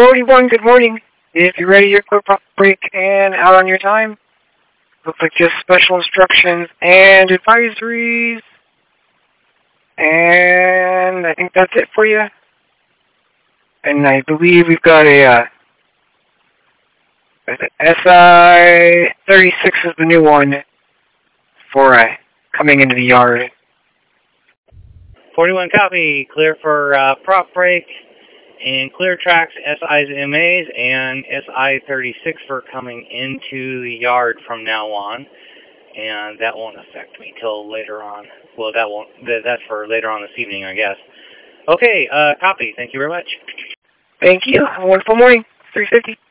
41, good morning. If you're ready, your quick break and out on your time. Looks like just special instructions and advisories. And I think that's it for you. And I believe we've got a SI-36 is the new one for coming into the yard. 41 copy, clear for prop break and clear tracks SIs and MAs and SI-36 for coming into the yard from now on. And that won't affect me till later on. Well, that's for later on this evening, I guess. Okay, copy. Thank you very much. Thank you. Have a wonderful morning. 350.